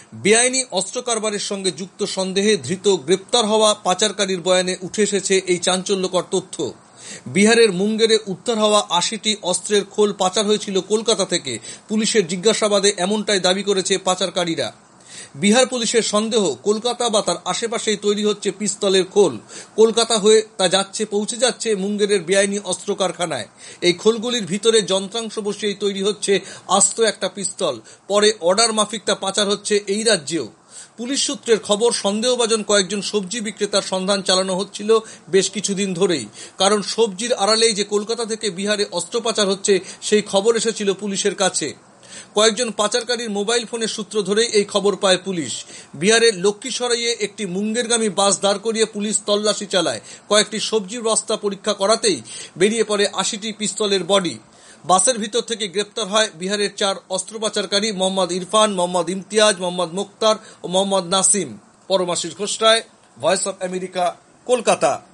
বেআইনি অস্ত্র কারবারের সঙ্গে যুক্ত সন্দেহে ধৃত গ্রেপ্তার হওয়া পাচারকারীর বয়ানে উঠে এসেছে এই চাঞ্চল্যকর তথ্য। বিহারের মুঙ্গেরে উদ্ধার হওয়া ৮০টি অস্ত্রের খোল পাচার হয়েছিল কলকাতা থেকে। পুলিশের জিজ্ঞাসাবাদে এমনটাই দাবি করেছে পাচারকারীরা। বিহার পুলিশের সন্দেহ, কলকাতা বা তার আশেপাশেই তৈরি হচ্ছে পিস্তলের খোল। কলকাতা হয়ে তা পৌঁছে যাচ্ছে মুঙ্গেরের বেআইনি অস্ত্র কারখানায়। এই খোলগুলির ভিতরে যন্ত্রাংশ বসিয়েই তৈরি হচ্ছে আস্ত একটা পিস্তল। পরে অর্ডার মাফিক তা পাচার হচ্ছে এই রাজ্যেও। পুলিশ সূত্রের খবর, সন্দেহভাজন কয়েকজন সবজি বিক্রেতার সন্ধান চালানো হচ্ছিল বেশ কিছুদিন ধরেই। কারণ সবজির আড়ালেই যে কলকাতা থেকে বিহারে অস্ত্র পাচার হচ্ছে সেই খবর এসেছিল পুলিশের কাছে। কয়েকজন পাচারকারীর মোবাইল ফোনের সূত্র ধরেই এই খবর পায় পুলিশ। বিহারের লক্ষ্মীসরাইয়ে একটি মুঙ্গেরগামী বাস দাঁড় করিয়ে পুলিশ তল্লাশি চালায়। কয়েকটি সবজির বস্তা পরীক্ষা করাতেই বেরিয়ে পড়ে ৮০টি পিস্তলের বডি। বাসের ভিতর থেকে গ্রেপ্তার হয় বিহারের ৪ অস্ত্র পাচারকারী, মোহাম্মদ ইরফান, মোহাম্মদ ইমতিয়াজ, মোহাম্মদ মুক্তার ও Mohammad Nasim. Paramashis Ghosh Ray, voice of America, Kolkata.